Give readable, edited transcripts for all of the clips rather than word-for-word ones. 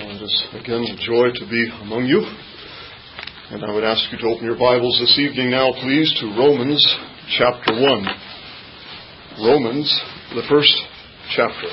It is again a joy to be among you. And I would ask you to open your Bibles this evening now, please, to Romans chapter 1. Romans, the first chapter.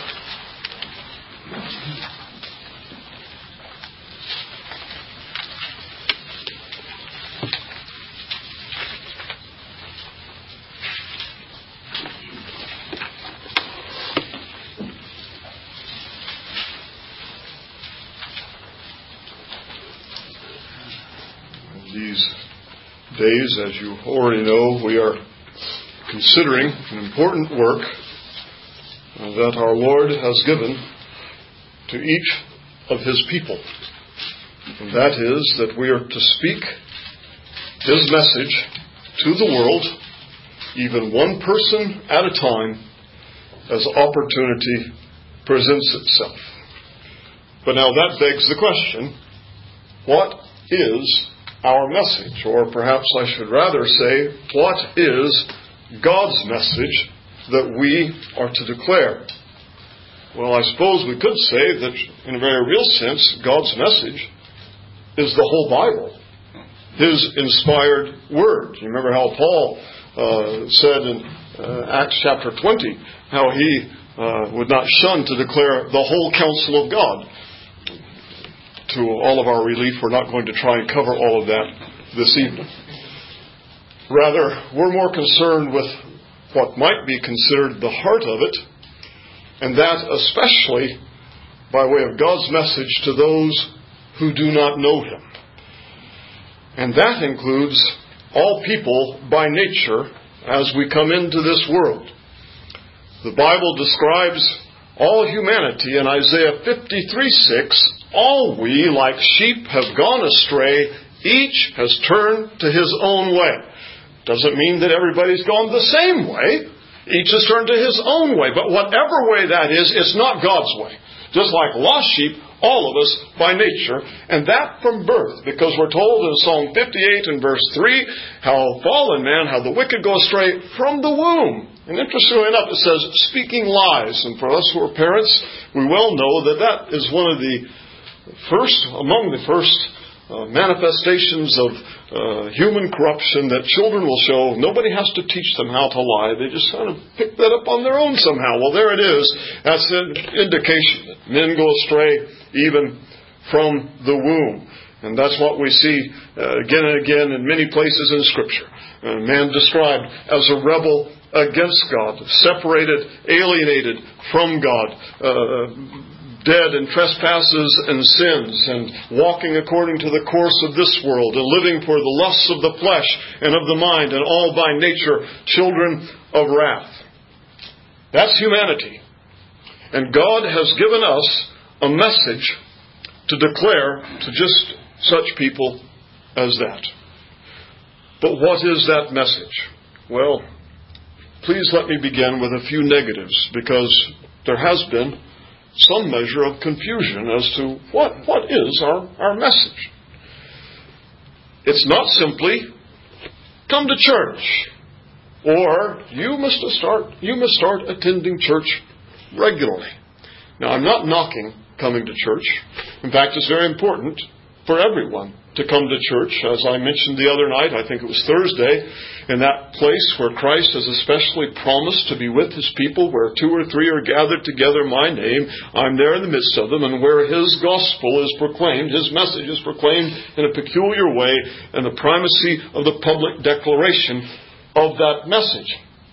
Days, as you already know, we are considering an important work that our Lord has given to each of His people. And that is that we are to speak His message to the world, even one person at a time, as opportunity presents itself. But now that begs the question, what is our message? Or perhaps I should rather say, what is God's message that we are to declare? Well, I suppose we could say that in a very real sense, God's message is the whole Bible, His inspired Word. You remember how Paul said in Acts chapter 20, how he would not shun to declare the whole counsel of God. To all of our relief, we're not going to try and cover all of that this evening. Rather, we're more concerned with what might be considered the heart of it, and that especially by way of God's message to those who do not know Him. And that includes all people by nature as we come into this world. The Bible describes all humanity in Isaiah 53:6. All we, like sheep, have gone astray. Each has turned to his own way. Doesn't mean that everybody's gone the same way. Each has turned to his own way. But whatever way that is, it's not God's way. Just like lost sheep, all of us by nature, and that from birth, because we're told in Psalm 58 and verse 3, how fallen man, how the wicked go astray from the womb. And interestingly enough, it says, speaking lies. And for us who are parents, we well know that that is one of the among the first manifestations of human corruption that children will show. Nobody has to teach them how to lie. They just kind of pick that up on their own somehow. Well, there it is. That's an indication that men go astray even from the womb. And that's what we see again and again in many places in Scripture. Man described as a rebel against God, separated, alienated from God, dead in trespasses and sins, and walking according to the course of this world, and living for the lusts of the flesh and of the mind, and all by nature children of wrath. That's humanity. And God has given us a message to declare to just such people as that. But what is that message? Well, please let me begin with a few negatives, because there has been some measure of confusion as to what is our message. It's not simply, come to church, or you must start attending church regularly. Now, I'm not knocking coming to church. In fact, it's very important for everyone to come to church. As I mentioned the other night, I think it was Thursday, in that place where Christ has especially promised to be with His people, where 2 or 3 are gathered together in my name, I'm there in the midst of them, and where His gospel is proclaimed, His message is proclaimed in a peculiar way, and the primacy of the public declaration of that message.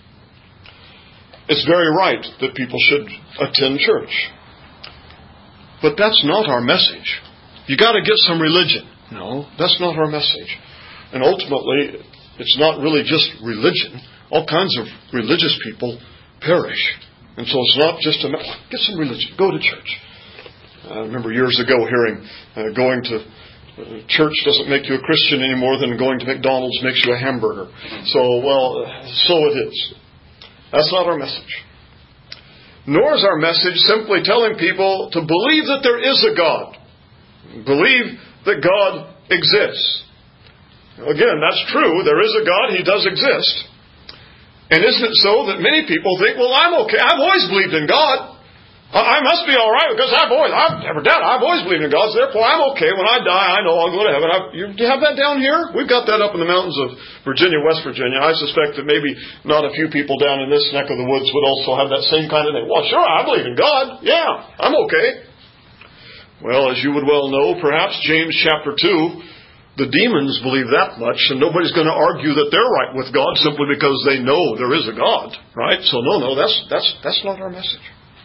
It's very right that people should attend church. But that's not our message. You got to get some religion. No, that's not our message. And ultimately, it's not really just religion. All kinds of religious people perish. And so it's not just get some religion, go to church. I remember years ago hearing going to church doesn't make you a Christian any more than going to McDonald's makes you a hamburger. So it is. That's not our message. Nor is our message simply telling people to believe that there is a God. Believe that God exists. Again, that's true. There is a God. He does exist. And isn't it so that many people think, well, I'm okay. I've always believed in God. I must be all right because I've never doubted. I've always believed in God, so therefore I'm okay. When I die, I know I'll go to heaven. You have that down here? We've got that up in the mountains of Virginia, West Virginia. I suspect that maybe not a few people down in this neck of the woods would also have that same kind of thing. Well, sure, I believe in God. Yeah, I'm okay. Well, as you would well know, perhaps James chapter 2, the demons believe that much, and nobody's going to argue that they're right with God simply because they know there is a God, right? So no, that's not our message.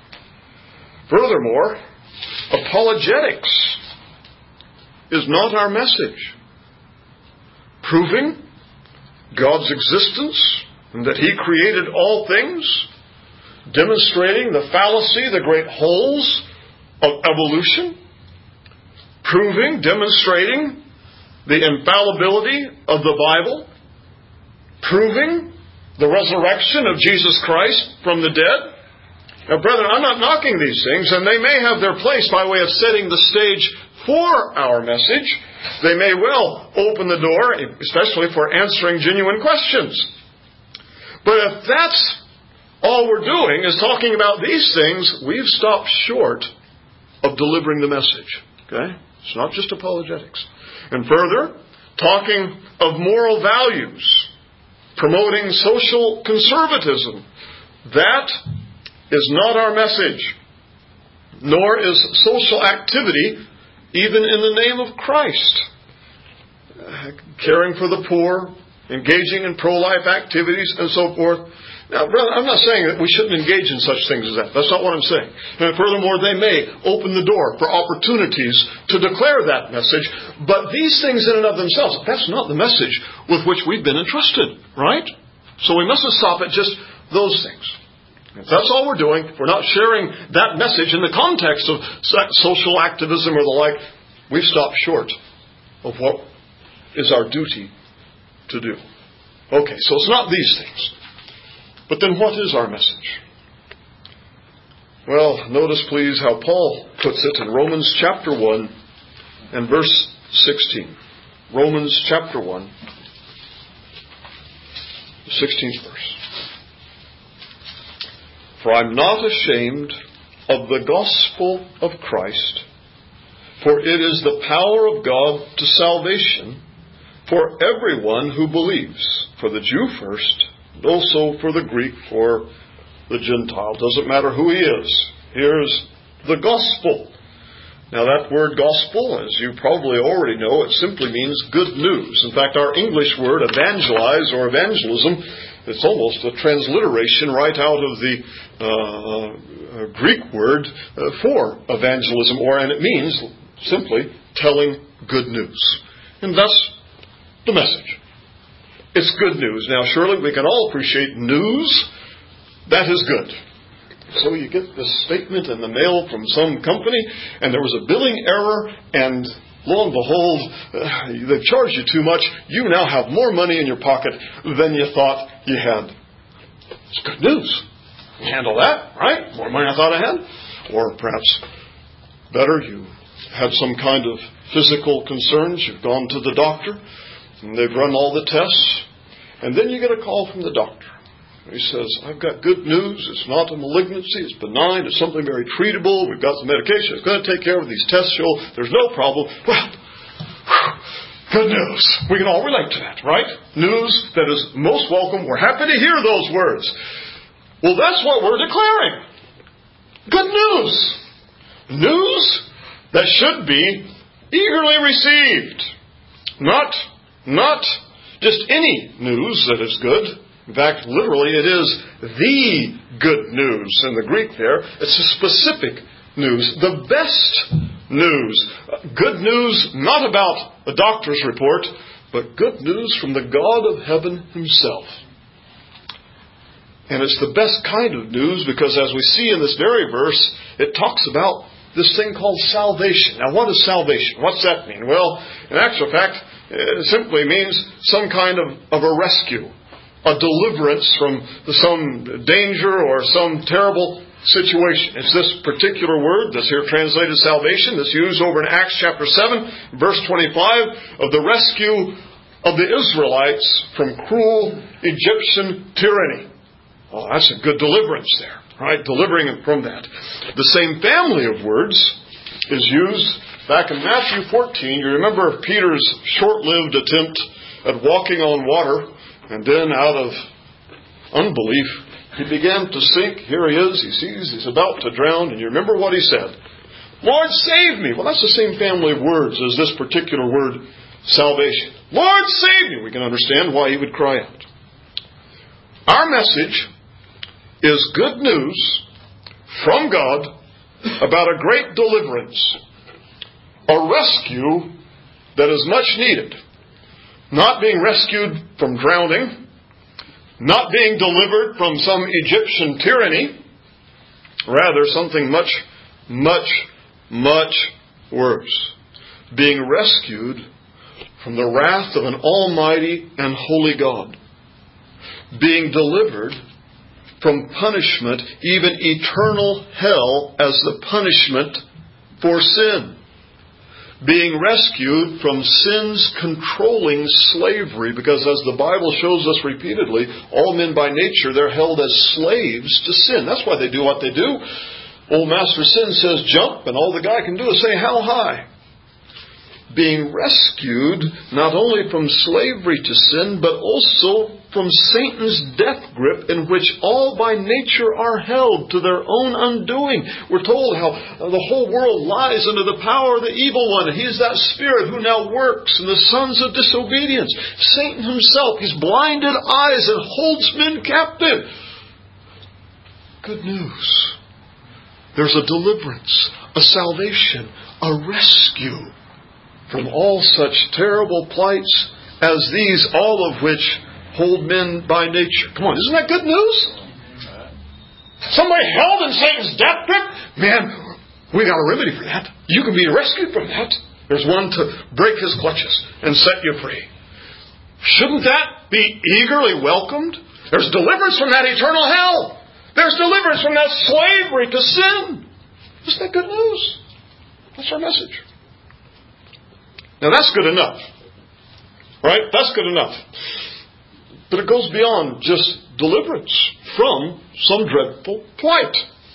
Furthermore, apologetics is not our message. Proving God's existence and that He created all things, demonstrating the fallacy, the great holes of evolution, demonstrating the infallibility of the Bible, proving the resurrection of Jesus Christ from the dead. Now, brethren, I'm not knocking these things, and they may have their place by way of setting the stage for our message. They may well open the door, especially for answering genuine questions. But if that's all we're doing is talking about these things, we've stopped short of delivering the message. Okay? It's not just apologetics. And further, talking of moral values, promoting social conservatism, that is not our message, nor is social activity even in the name of Christ. Caring for the poor, engaging in pro-life activities, and so forth. Now, brother, I'm not saying that we shouldn't engage in such things as that. That's not what I'm saying. And furthermore, they may open the door for opportunities to declare that message, but these things in and of themselves, that's not the message with which we've been entrusted, right? So we mustn't stop at just those things. If that's all we're doing, if we're not sharing that message in the context of social activism or the like, we've stopped short of what is our duty to do. Okay, so it's not these things. But then what is our message? Well, notice please how Paul puts it in Romans chapter 1 and verse 16. Romans chapter 1, the 16th verse. For I'm not ashamed of the gospel of Christ, for it is the power of God to salvation for everyone who believes, for the Jew first, and also for the Greek, for the Gentile. Doesn't matter who he is. Here's the gospel. Now that word gospel, as you probably already know, it simply means good news. In fact, our English word evangelize or evangelism, it's almost a transliteration right out of the Greek word for evangelism, and it means simply telling good news. And that's the message. It's good news. Now, surely we can all appreciate news that is good. So you get this statement in the mail from some company, and there was a billing error, and lo and behold, they've charged you too much. You now have more money in your pocket than you thought you had. It's good news. You handle that, right? More money I thought I had. Or perhaps better, you had some kind of physical concerns. You've gone to the doctor, and they've run all the tests, and then you get a call from the doctor. He says, I've got good news. It's not a malignancy. It's benign. It's something very treatable. We've got the medication. It's going to take care of these tests. Show there's no problem. Well, good news. We can all relate to that, right? News that is most welcome. We're happy to hear those words. Well, that's what we're declaring. Good news. News that should be eagerly received. Not just any news that is good. In fact, literally, it is the good news in the Greek there. It's a specific news, the best news. Good news not about a doctor's report, but good news from the God of heaven Himself. And it's the best kind of news because, as we see in this very verse, it talks about this thing called salvation. Now, what is salvation? What's that mean? Well, in actual fact, it simply means some kind of a rescue. A deliverance from some danger or some terrible situation. It's this particular word that's here translated salvation that's used over in Acts chapter 7, verse 25, of the rescue of the Israelites from cruel Egyptian tyranny. Oh, that's a good deliverance there. Right? Delivering him from that. The same family of words is used back in Matthew 14. You remember Peter's short-lived attempt at walking on water, and then out of unbelief, he began to sink. Here he is. He sees he's about to drown. And you remember what he said? Lord, save me. Well, that's the same family of words as this particular word, salvation. Lord, save me. We can understand why he would cry out. Our message is good news from God about a great deliverance. A rescue that is much needed. Not being rescued from drowning. Not being delivered from some Egyptian tyranny. Rather, something much, much, much worse. Being rescued from the wrath of an almighty and holy God. Being delivered from punishment, even eternal hell, as the punishment for sin. Being rescued from sin's controlling slavery, because as the Bible shows us repeatedly, all men by nature, they're held as slaves to sin. That's why they do what they do. Old Master Sin says jump, and all the guy can do is say how high. Being rescued not only from slavery to sin, but also from Satan's death grip, in which all by nature are held to their own undoing. We're told how the whole world lies under the power of the evil one. He is that spirit who now works in the sons of disobedience. Satan himself, his blinded eyes, and holds men captive. Good news. There's a deliverance, a salvation, a rescue from all such terrible plights as these, all of which hold men by nature. Come on, isn't that good news? Somebody held in Satan's death grip? Man, we got a remedy for that. You can be rescued from that. There's one to break his clutches and set you free. Shouldn't that be eagerly welcomed? There's deliverance from that eternal hell. There's deliverance from that slavery to sin. Isn't that good news? That's our message. Now that's good enough. Right? That's good enough. But it goes beyond just deliverance from some dreadful plight.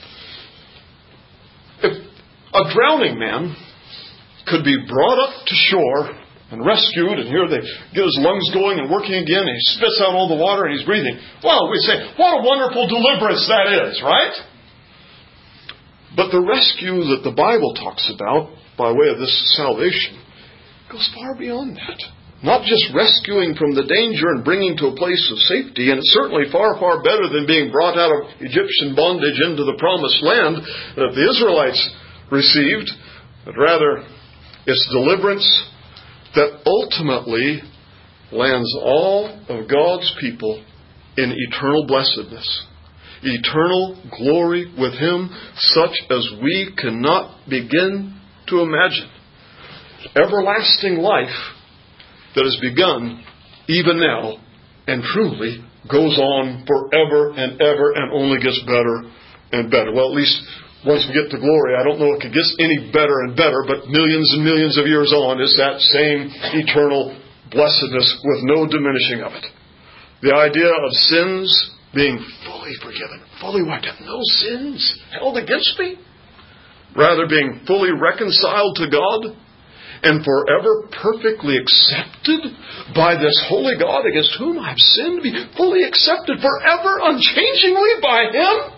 If a drowning man could be brought up to shore and rescued, and here they get his lungs going and working again, and he spits out all the water and he's breathing, well, we say, what a wonderful deliverance that is, right? But the rescue that the Bible talks about by way of this salvation goes far beyond that. Not just rescuing from the danger and bringing to a place of safety, and it's certainly far, far better than being brought out of Egyptian bondage into the promised land that the Israelites received, but rather it's deliverance that ultimately lands all of God's people in eternal blessedness, eternal glory with Him, such as we cannot begin to imagine. Everlasting life that has begun even now and truly goes on forever and ever and only gets better and better. Well, at least once we get to glory, I don't know if it gets any better and better, but millions and millions of years on is that same eternal blessedness with no diminishing of it. The idea of sins being fully forgiven, fully wiped out, no sins held against me, rather being fully reconciled to God, and forever perfectly accepted by this holy God against whom I have sinned, be fully accepted forever, unchangingly by Him.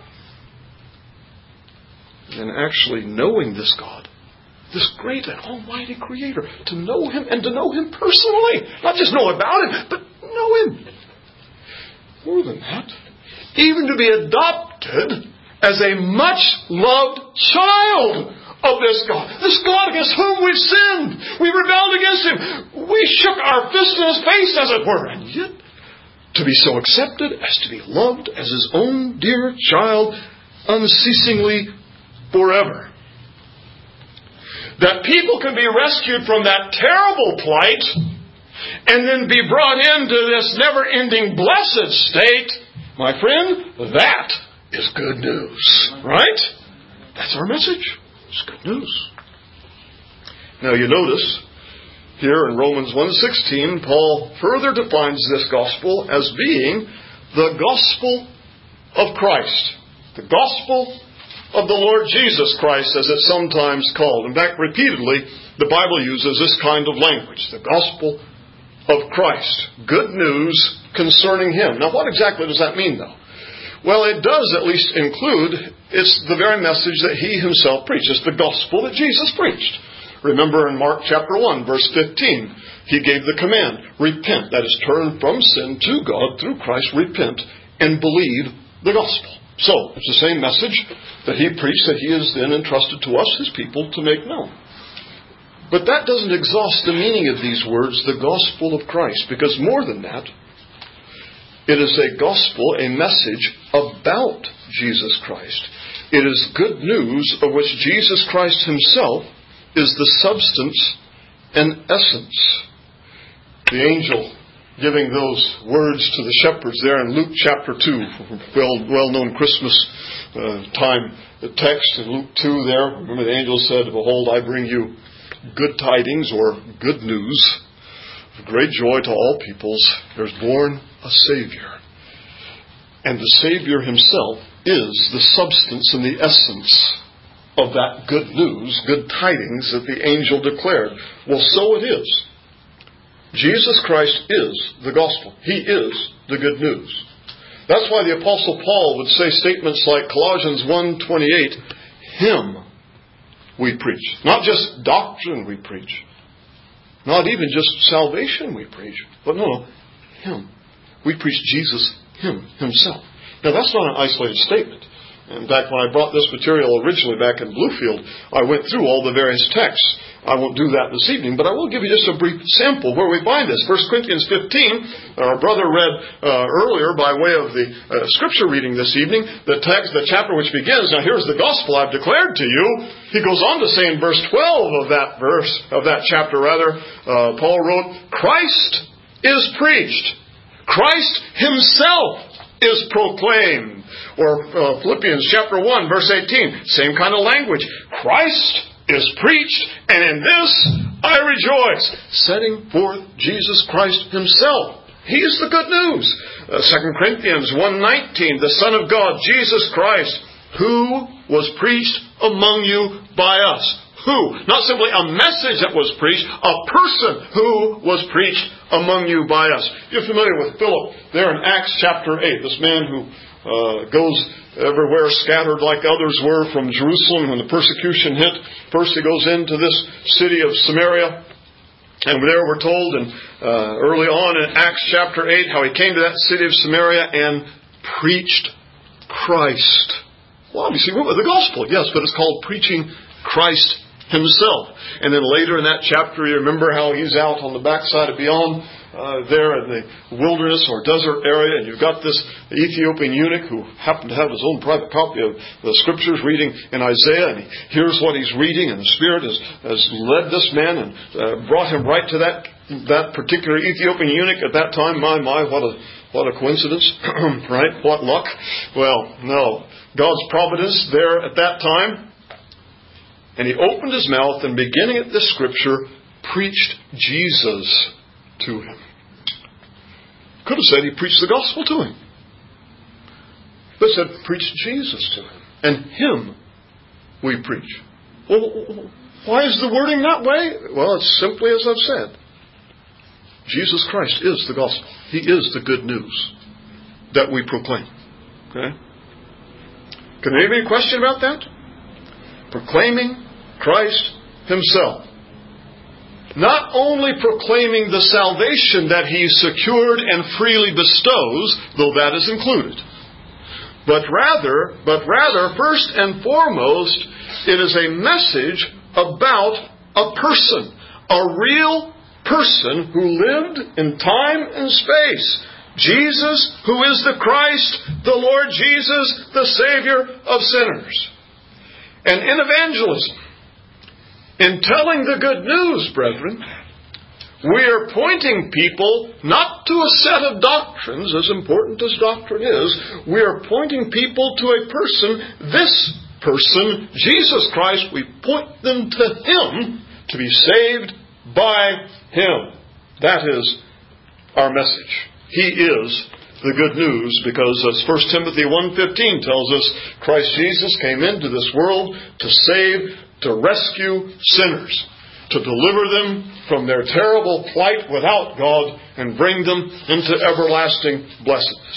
And actually knowing this God, this great and almighty Creator, to know Him and to know Him personally. Not just know about Him, but know Him. More than that, even to be adopted as a much loved child of this God against whom we've sinned. We rebelled against Him. We shook our fist in His face, as it were. And yet, to be so accepted as to be loved as His own dear child unceasingly forever. That people can be rescued from that terrible plight and then be brought into this never-ending blessed state, my friend, that is good news. Right? That's our message. It's good news. Now you notice here in Romans 1:16, Paul further defines this gospel as being the gospel of Christ. The gospel of the Lord Jesus Christ, as it's sometimes called. In fact, repeatedly, the Bible uses this kind of language. The gospel of Christ. Good news concerning Him. Now, what exactly does that mean, though? Well, it does at least include, it's the very message that He Himself preached. It's the gospel that Jesus preached. Remember in Mark chapter 1, verse 15, He gave the command, repent, that is, turn from sin to God through Christ, repent, and believe the gospel. So, it's the same message that He preached that He has then entrusted to us, His people, to make known. But that doesn't exhaust the meaning of these words, the gospel of Christ, because more than that, it is a gospel, a message about Jesus Christ. It is good news of which Jesus Christ Himself is the substance and essence. The angel giving those words to the shepherds there in Luke chapter 2, well-known Christmas time text in Luke 2 there. Remember the angel said, behold, I bring you good tidings or good news of great joy to all peoples. There's born a Savior. And the Savior Himself is the substance and the essence of that good news, good tidings that the angel declared. Well, so it is. Jesus Christ is the gospel. He is the good news. That's why the Apostle Paul would say statements like Colossians 1:28, Him we preach. Not just doctrine we preach. Not even just salvation we preach. But no, Him. We preach Jesus, Himself. Now that's not an isolated statement. In fact, when I brought this material originally back in Bluefield, I went through all the various texts. I won't do that this evening, but I will give you just a brief sample where we find this. 1 Corinthians 15, our brother read earlier by way of the scripture reading this evening, the chapter which begins, now here's the gospel I've declared to you. He goes on to say in verse 12 of that chapter, Paul wrote, Christ is preached. Christ Himself is proclaimed. Or Philippians chapter 1, verse 18, same kind of language. Christ is preached, and in this I rejoice, setting forth Jesus Christ Himself. He is the good news. 2 Corinthians 1:19, the Son of God, Jesus Christ, who was preached among you by us. Who? Not simply a message that was preached, a person who was preached among you by us. You're familiar with Philip there in Acts chapter 8, this man who goes everywhere scattered like others were from Jerusalem when the persecution hit. First he goes into this city of Samaria. And there we're told early on in Acts chapter 8 how he came to that city of Samaria and preached Christ. Well, you see, the gospel, yes, but it's called preaching Christ Himself. And then later in that chapter, you remember how he's out on the backside of beyond there in the wilderness or desert area, and you've got this Ethiopian eunuch who happened to have his own private copy of the Scriptures reading in Isaiah, and he hears what he's reading, and the Spirit has led this man and brought him right to that particular Ethiopian eunuch at that time. My, what a coincidence, right? What luck? Well, no. God's providence there at that time. And he opened his mouth and, beginning at this Scripture, preached Jesus to him. Could have said he preached the gospel to him. But said, preach Jesus to him. And Him we preach. Well, why is the wording that way? Well, it's simply as I've said. Jesus Christ is the gospel. He is the good news that we proclaim. Okay? Can anybody question about that? Proclaiming Christ Himself. Not only proclaiming the salvation that He secured and freely bestows, though that is included, but rather, first and foremost, it is a message about a person, a real person who lived in time and space. Jesus, who is the Christ, the Lord Jesus, the Savior of sinners. And in evangelism, in telling the good news, brethren, we are pointing people not to a set of doctrines, as important as doctrine is. We are pointing people to a person, this person, Jesus Christ. We point them to Him to be saved by Him. That is our message. He is the good news, because as 1 Timothy 1:15 tells us, Christ Jesus came into this world to save, to rescue sinners, to deliver them from their terrible plight without God and bring them into everlasting blessedness.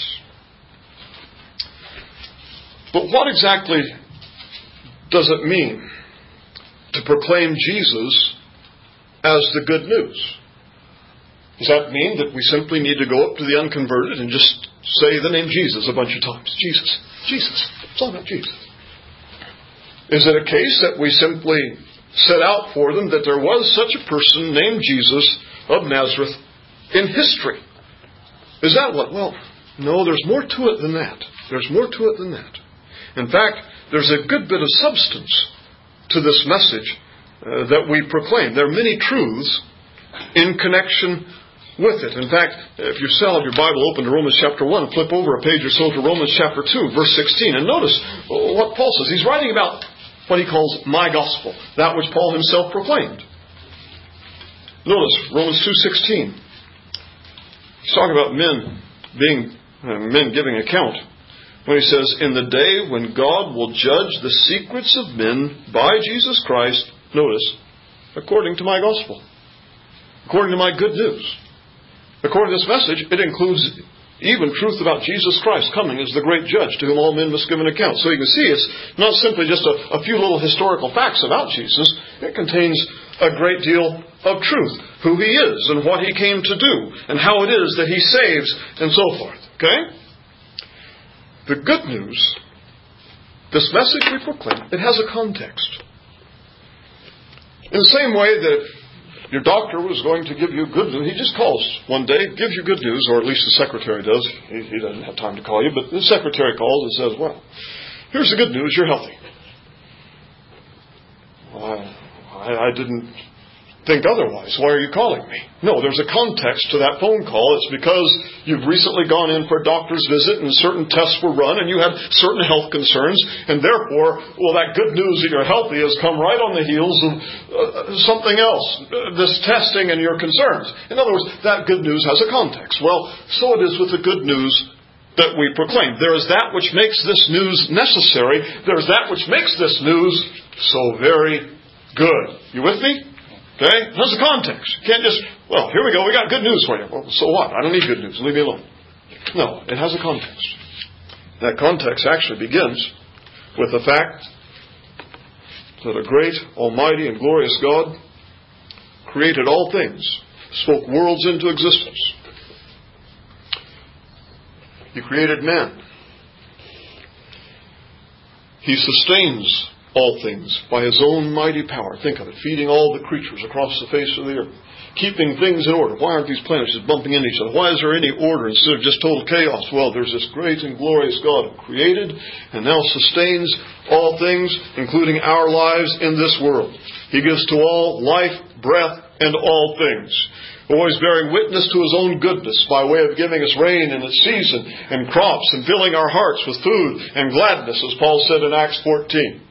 But what exactly does it mean to proclaim Jesus as the good news? Does that mean that we simply need to go up to the unconverted and just say the name Jesus a bunch of times? Jesus, Jesus. It's all about Jesus. Is it a case that we simply set out for them that there was such a person named Jesus of Nazareth in history? Is that what? Well, no, there's more to it than that. There's more to it than that. In fact, there's a good bit of substance to this message that we proclaim. There are many truths in connection with it. In fact, if you still have your Bible open to Romans chapter 1, flip over a page or so to Romans chapter 2, verse 16, and notice what Paul says. He's writing about what he calls my gospel, that which Paul himself proclaimed. Notice Romans 2:16. He's talking about men giving account. When he says, in the day when God will judge the secrets of men by Jesus Christ, notice, according to my gospel, according to my good news. According to this message, it includes even truth about Jesus Christ coming as the great judge to whom all men must give an account. So you can see it's not simply just a few little historical facts about Jesus. It contains a great deal of truth, who He is and what He came to do and how it is that He saves and so forth. Okay? The good news, this message we proclaim, it has a context. In the same way that if your doctor was going to give you good news, he just calls one day, gives you good news, or at least the secretary does. He doesn't have time to call you, but the secretary calls and says, well, here's the good news, you're healthy. Well, I didn't think otherwise. Why are you calling me? No, there's a context to that phone call. It's because you've recently gone in for a doctor's visit and certain tests were run and you have certain health concerns, and therefore, well, that good news that you're healthy has come right on the heels of something else, this testing and your concerns. In other words, that good news has a context. Well, so it is with the good news that we proclaim. There is that which makes this news necessary. There is that which makes this news so very good. You with me? Okay? There's a context. You can't just, well, here we go, we got good news for you. Well, so what? I don't need good news. Leave me alone. No, it has a context. That context actually begins with the fact that a great, almighty, and glorious God created all things, spoke worlds into existence. He created man. He sustains all things by His own mighty power. Think of it, feeding all the creatures across the face of the earth, keeping things in order. Why aren't these planets just bumping into each other? Why is there any order instead of just total chaos? Well, there's this great and glorious God who created and now sustains all things, including our lives in this world. He gives to all life, breath, and all things. Always bearing witness to His own goodness by way of giving us rain in its season and crops and filling our hearts with food and gladness, as Paul said in Acts 14.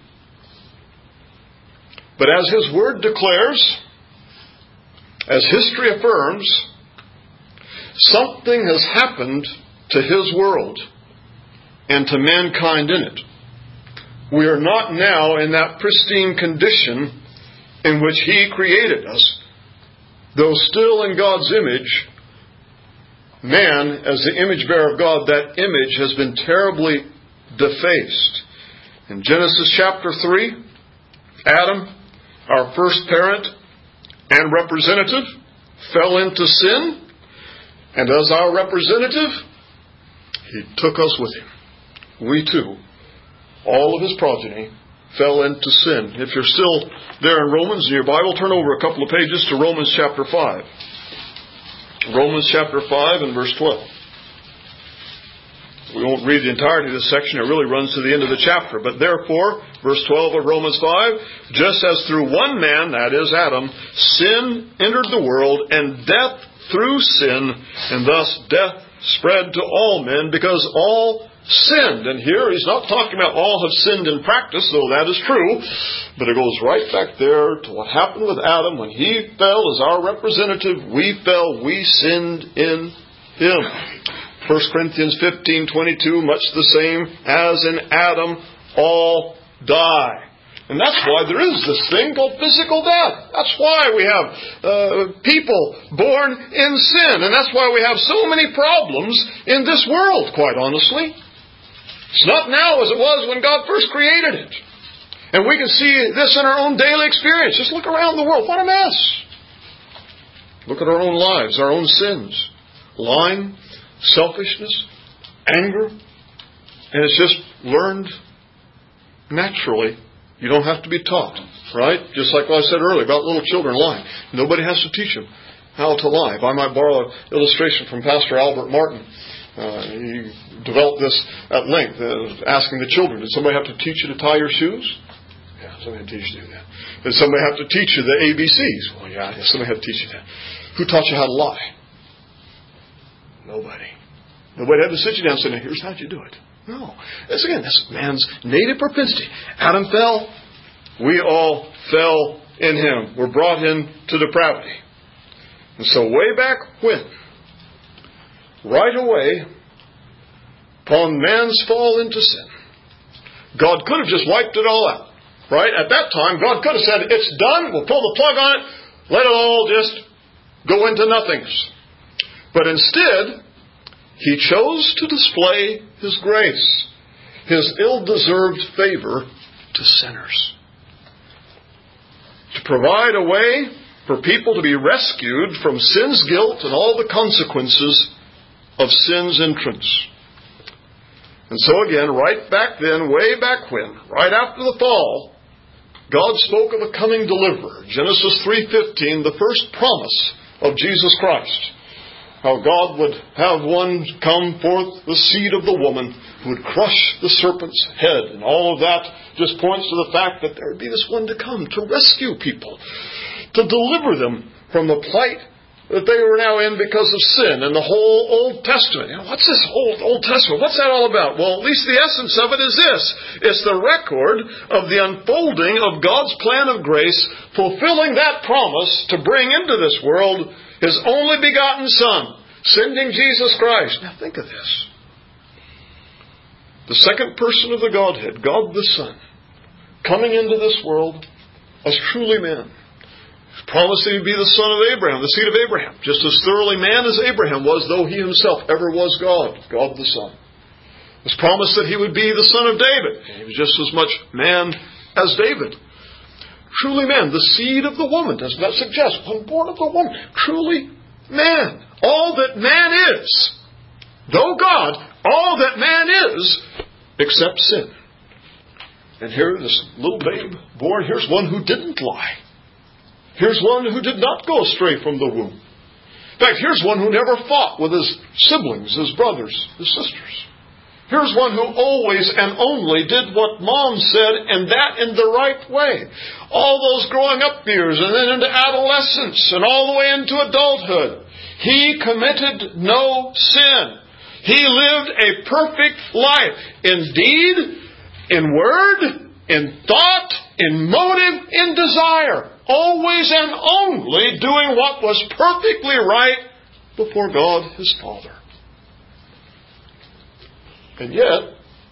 But as His Word declares, as history affirms, something has happened to His world and to mankind in it. We are not now in that pristine condition in which He created us. Though still in God's image, man, as the image bearer of God, that image has been terribly defaced. In Genesis chapter 3, Adam, our first parent and representative, fell into sin, and as our representative, He took us with Him. We too, all of His progeny, fell into sin. If you're still there in Romans in your Bible, turn over a couple of pages to Romans chapter 5. Romans chapter 5 and verse 12. We won't read the entirety of this section. It really runs to the end of the chapter. But therefore, verse 12 of Romans 5, just as through one man, that is Adam, sin entered the world, and death through sin, and thus death spread to all men, because all sinned. And here he's not talking about all have sinned in practice, though that is true, but it goes right back there to what happened with Adam. When he fell as our representative, we fell, we sinned in him. 1 Corinthians 15:22, much the same as in Adam, all die. And that's why there is this thing called physical death. That's why we have people born in sin. And that's why we have so many problems in this world, quite honestly. It's not now as it was when God first created it. And we can see this in our own daily experience. Just look around the world. What a mess. Look at our own lives, our own sins. Lying, selfishness, anger. And it's just learned naturally. You don't have to be taught, right? Just like what I said earlier about little children lying. Nobody has to teach them how to lie. If I might borrow an illustration from Pastor Albert Martin. He developed this at length, asking the children, did somebody have to teach you to tie your shoes? Yeah, somebody had to teach you to do that. Did somebody have to teach you the ABCs? Well, yeah, somebody had to teach you that. Who taught you how to lie? Nobody. Nobody had to sit you down and say, now here's how you do it. No. That's man's native propensity. Adam fell. We all fell in him. We're brought into depravity. And so way back when, right away, upon man's fall into sin, God could have just wiped it all out. Right? At that time, God could have said, it's done. We'll pull the plug on it. Let it all just go into nothingness. But instead, He chose to display His grace, His ill-deserved favor to sinners. To provide a way for people to be rescued from sin's guilt and all the consequences of sin's entrance. And so again, right back then, way back when, right after the fall, God spoke of a coming deliverer. Genesis 3:15, the first promise of Jesus Christ. How God would have one come forth, the seed of the woman, who would crush the serpent's head. And all of that just points to the fact that there would be this one to come to rescue people, to deliver them from the plight that they were now in because of sin. And the whole Old Testament. What's this Old Testament? What's that all about? Well, at least the essence of it is this. It's the record of the unfolding of God's plan of grace, fulfilling that promise to bring into this world His only begotten Son, sending Jesus Christ. Now think of this. The second person of the Godhead, God the Son, coming into this world as truly man. He promised that He would be the son of Abraham, the seed of Abraham, just as thoroughly man as Abraham was, though He Himself ever was God, God the Son. He was promised that He would be the son of David. He was just as much man as David. Truly man, the seed of the woman. Doesn't that suggest one born of the woman? Truly man. All that man is, though God, all that man is, except sin. And here, this little babe born, here's one who didn't lie. Here's one who did not go astray from the womb. In fact, here's one who never fought with his siblings, his brothers, his sisters. Here's one who always and only did what Mom said, and that in the right way. All those growing up years, and then into adolescence, and all the way into adulthood. He committed no sin. He lived a perfect life. In deed, in word, in thought, in motive, in desire. Always and only doing what was perfectly right before God His Father. And yet,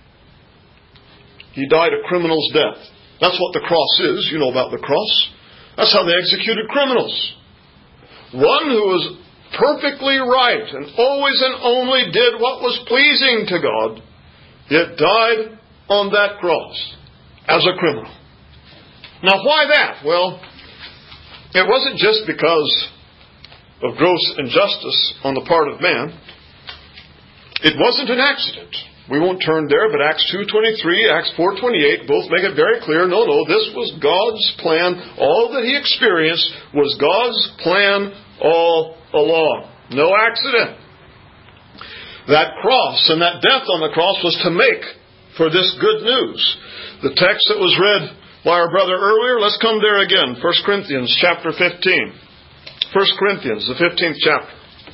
He died a criminal's death. That's what the cross is. You know about the cross. That's how they executed criminals. One who was perfectly right and always and only did what was pleasing to God, yet died on that cross as a criminal. Now, why that? Well, it wasn't just because of gross injustice on the part of man. It wasn't an accident. We won't turn there, but Acts 2:23, Acts 4:28 both make it very clear, no, this was God's plan. All that He experienced was God's plan all along. No accident. That cross and that death on the cross was to make for this good news. The text that was read by our brother earlier, let's come there again. 1 Corinthians chapter 15. 1 Corinthians, the 15th chapter.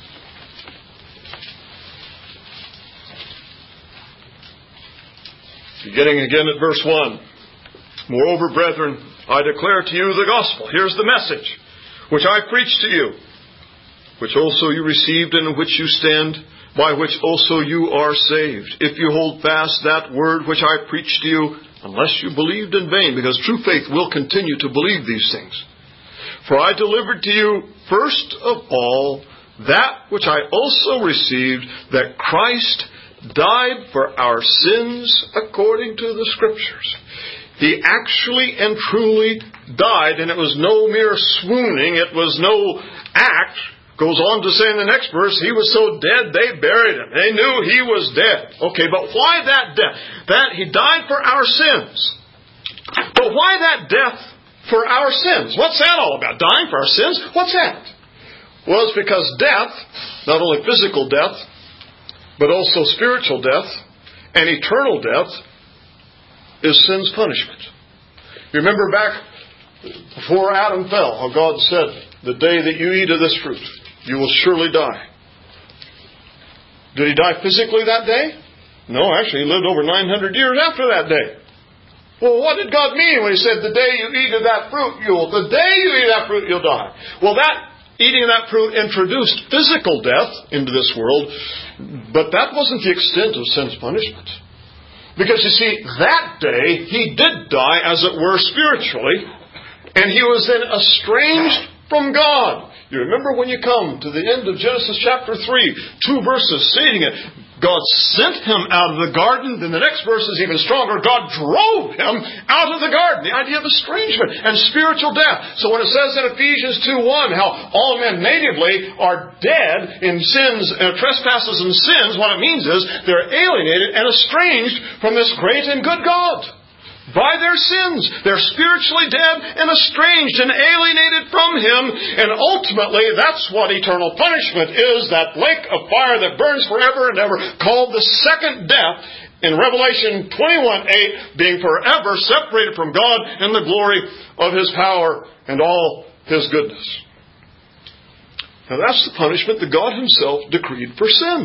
Beginning again at verse 1. Moreover, brethren, I declare to you the gospel. Here's the message, which I preached to you, which also you received and in which you stand, by which also you are saved, if you hold fast that word which I preached to you, unless you believed in vain, because true faith will continue to believe these things. For I delivered to you first of all that which I also received, that Christ died for our sins according to the Scriptures. He actually and truly died, and it was no mere swooning, it was no act. Goes on to say in the next verse, he was so dead they buried him. They knew he was dead. Okay, but why that death? That he died for our sins. But why that death for our sins? What's that all about? Dying for our sins? What's that? Well, it's because death, not only physical death, but also spiritual death and eternal death, is sin's punishment. You remember back before Adam fell, how God said, the day that you eat of this fruit, you will surely die. Did he die physically that day? No, actually he lived over 900 years after that day. Well, what did God mean when he said, the day you eat of that fruit, you'll die? Well, that eating of that fruit introduced physical death into this world, but that wasn't the extent of sin's punishment. Because you see, that day he did die, as it were, spiritually, and he was then estranged from God. You remember when you come to the end of Genesis chapter 3, 2 verses stating it, God sent him out of the garden. Then the next verse is even stronger. God drove him out of the garden. The idea of estrangement and spiritual death. So when it says in Ephesians 2:1 how all men natively are dead in sins, trespasses and sins, what it means is they're alienated and estranged from this great and good God. By their sins. They're spiritually dead and estranged and alienated from Him. And ultimately, that's what eternal punishment is. That lake of fire that burns forever and ever, called the second death in Revelation 21:8, being forever separated from God and the glory of His power and all His goodness. Now that's the punishment that God Himself decreed for sin.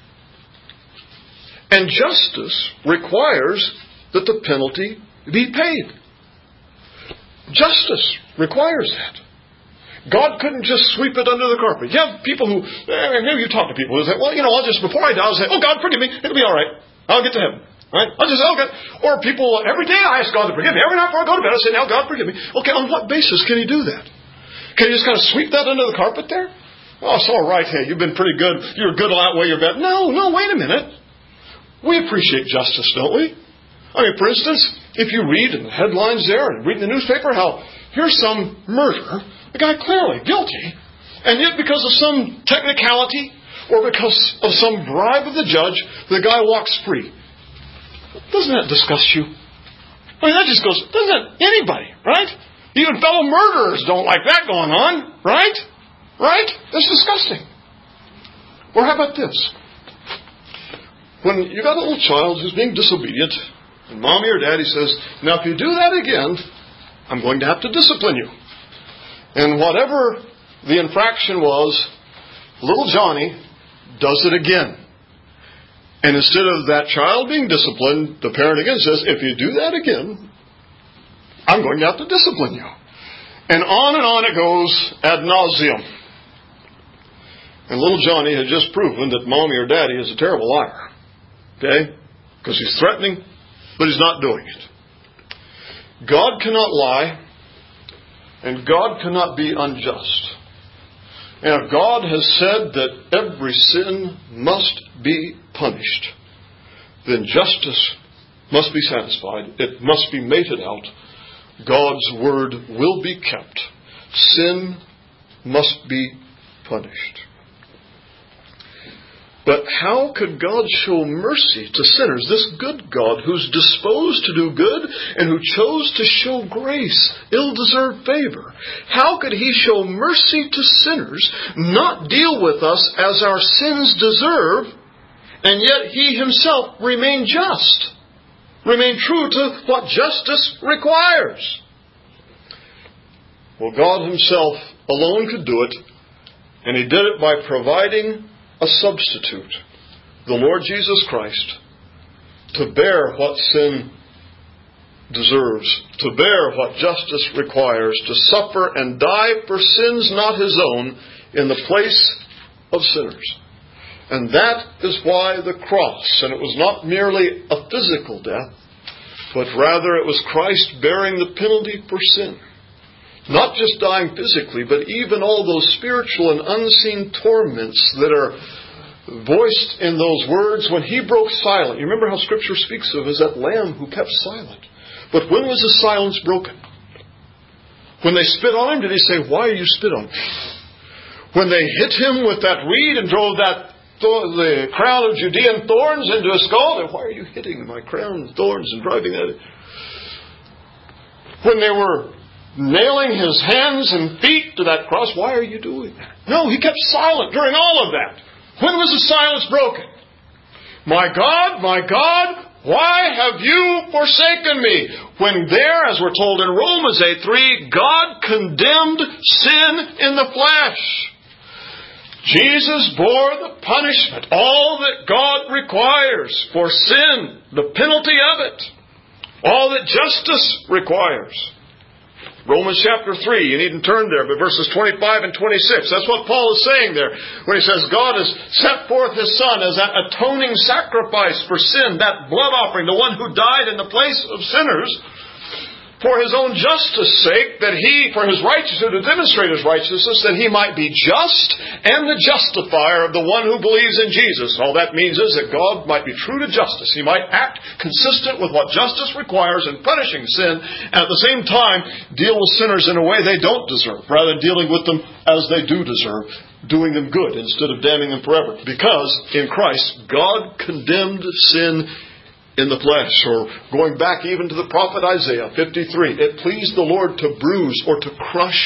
And justice requires that the penalty be paid. Justice requires that. God couldn't just sweep it under the carpet. You have people who, maybe you talk to people who say, well, I'll just, before I die, I'll say, oh, God, forgive me. It'll be all right. I'll get to heaven. Right? I'll just, okay. Or people, every day I ask God to forgive me. Every night before I go to bed, I say, now, God, forgive me. Okay, on what basis can He do that? Can He just kind of sweep that under the carpet there? Oh, it's all right. Hey, you've been pretty good. You were good all that way. You're bad. No, wait a minute. We appreciate justice, don't we? I mean, for instance, if you read in the headlines there and read in the newspaper how here's some murderer, the guy clearly guilty, and yet because of some technicality or because of some bribe of the judge, the guy walks free. Doesn't that disgust you? I mean, that just goes, doesn't anybody, right? Even fellow murderers don't like that going on, right? Right? That's disgusting. Or how about this? When you got a little child who's being disobedient, and Mommy or Daddy says, now if you do that again, I'm going to have to discipline you. And whatever the infraction was, little Johnny does it again. And instead of that child being disciplined, the parent again says, if you do that again, I'm going to have to discipline you. And on it goes ad nauseum. And little Johnny has just proven that Mommy or Daddy is a terrible liar. Okay? Because he's threatening, but he's not doing it. God cannot lie, and God cannot be unjust. And if God has said that every sin must be punished, then justice must be satisfied. It must be meted out. God's word will be kept. Sin must be punished. But how could God show mercy to sinners? This good God who's disposed to do good and who chose to show grace, ill-deserved favor. How could He show mercy to sinners, not deal with us as our sins deserve, and yet He Himself remain just, remain true to what justice requires? Well, God Himself alone could do it, and He did it by providing a substitute, the Lord Jesus Christ, to bear what sin deserves, to bear what justice requires, to suffer and die for sins not His own, in the place of sinners. And that is why the cross, and it was not merely a physical death, but rather it was Christ bearing the penalty for sin. Not just dying physically, but even all those spiritual and unseen torments that are voiced in those words when He broke silent. You remember how Scripture speaks of as that lamb who kept silent. But when was the silence broken? When they spit on Him, did He say, "Why are you spit on me?" When they hit Him with that reed and drove the crown of Judean thorns into His skull, then why are you hitting my crown of thorns and driving that? When they were nailing His hands and feet to that cross, why are you doing that? No, He kept silent during all of that. When was the silence broken? My God, why have you forsaken me? When there, as we're told in Romans 8:3, God condemned sin in the flesh. Jesus bore the punishment, all that God requires for sin, the penalty of it, all that justice requires. Romans chapter 3, you needn't turn there, but verses 25 and 26. That's what Paul is saying there. When he says God has sent forth His Son as that atoning sacrifice for sin, that blood offering, the one who died in the place of sinners, for His own justice sake, that He, for His righteousness, to demonstrate His righteousness, that He might be just and the justifier of the one who believes in Jesus. All that means is that God might be true to justice. He might act consistent with what justice requires in punishing sin, and at the same time deal with sinners in a way they don't deserve, rather than dealing with them as they do deserve, doing them good instead of damning them forever. Because in Christ, God condemned sin in the flesh. Or going back even to the prophet Isaiah 53, it pleased the Lord to bruise or to crush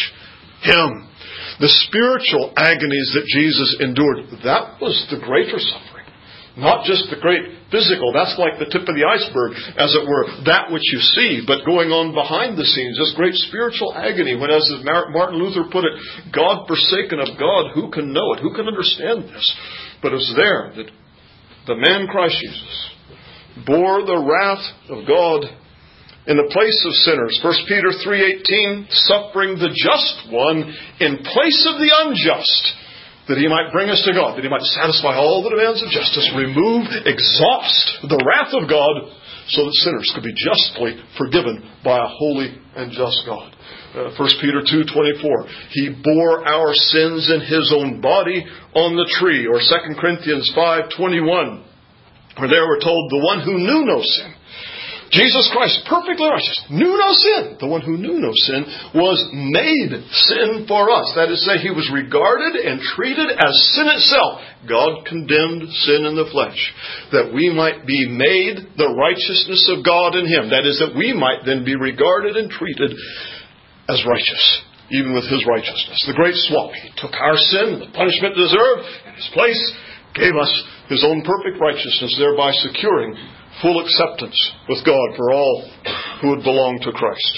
Him. The spiritual agonies that Jesus endured, that was the greater suffering. Not just the great physical, that's like the tip of the iceberg, as it were, that which you see. But going on behind the scenes, this great spiritual agony, when, as Martin Luther put it, God forsaken of God, who can know it? Who can understand this? But it's there that the man Christ Jesus bore the wrath of God in the place of sinners. 1 Peter 3:18, suffering the just one in place of the unjust, that He might bring us to God, that He might satisfy all the demands of justice, remove, exhaust the wrath of God, so that sinners could be justly forgiven by a holy and just God. 1 Peter 2:24, He bore our sins in His own body on the tree. Or 2 Corinthians 5:21, where there we're told, the one who knew no sin, Jesus Christ, perfectly righteous, knew no sin. The one who knew no sin was made sin for us. That is to say, He was regarded and treated as sin itself. God condemned sin in the flesh, that we might be made the righteousness of God in Him. That is, that we might then be regarded and treated as righteous, even with His righteousness. The great swap. He took our sin, the punishment deserved, in His place, gave us His own perfect righteousness, thereby securing full acceptance with God for all who would belong to Christ.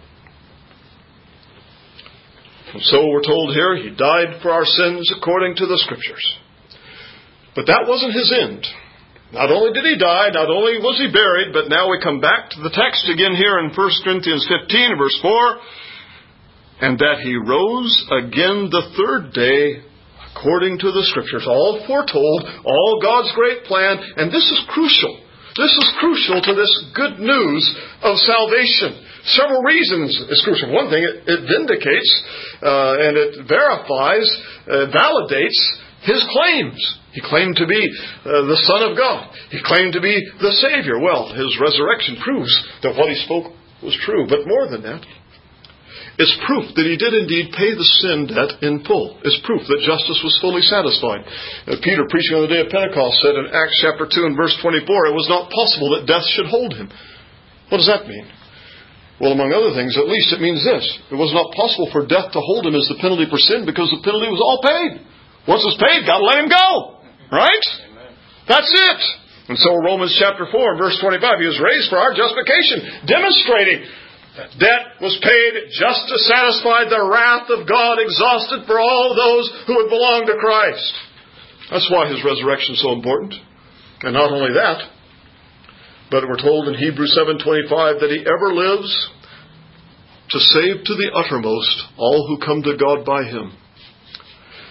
And so we're told here, He died for our sins according to the Scriptures. But that wasn't His end. Not only did He die, not only was He buried, but now we come back to the text again here in 1 Corinthians 15, verse 4, and that He rose again the third day according to the Scriptures. All foretold, all God's great plan, and this is crucial. This is crucial to this good news of salvation. Several reasons it's crucial. One thing, it vindicates and it verifies, validates His claims. He claimed to be the Son of God. He claimed to be the Savior. Well, His resurrection proves that what He spoke was true. But more than that, it's proof that He did indeed pay the sin debt in full. It's proof that justice was fully satisfied. Peter, preaching on the day of Pentecost, said in Acts chapter 2 and verse 24, it was not possible that death should hold Him. What does that mean? Well, among other things, at least it means this. It was not possible for death to hold Him as the penalty for sin, because the penalty was all paid. Once it's paid, got to let Him go. Right? Amen. That's it. And so Romans chapter 4 and verse 25, He was raised for our justification, demonstrating debt was paid just to satisfy the wrath of God exhausted for all those who would belong to Christ. That's why His resurrection is so important. And not only that, but we're told in Hebrews 7:25 that He ever lives to save to the uttermost all who come to God by Him.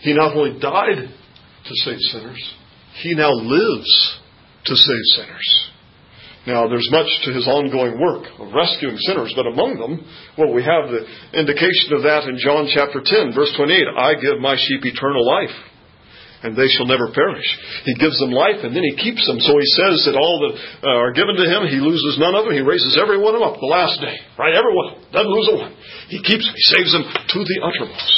He not only died to save sinners, He now lives to save sinners. Now, there's much to His ongoing work of rescuing sinners, but among them, well, we have the indication of that in John chapter 10, verse 28. I give my sheep eternal life, and they shall never perish. He gives them life, and then He keeps them. So He says that all that are given to Him, He loses none of them. He raises every one of them up the last day. Right? Every one. Doesn't lose a one. He keeps them. He saves them to the uttermost.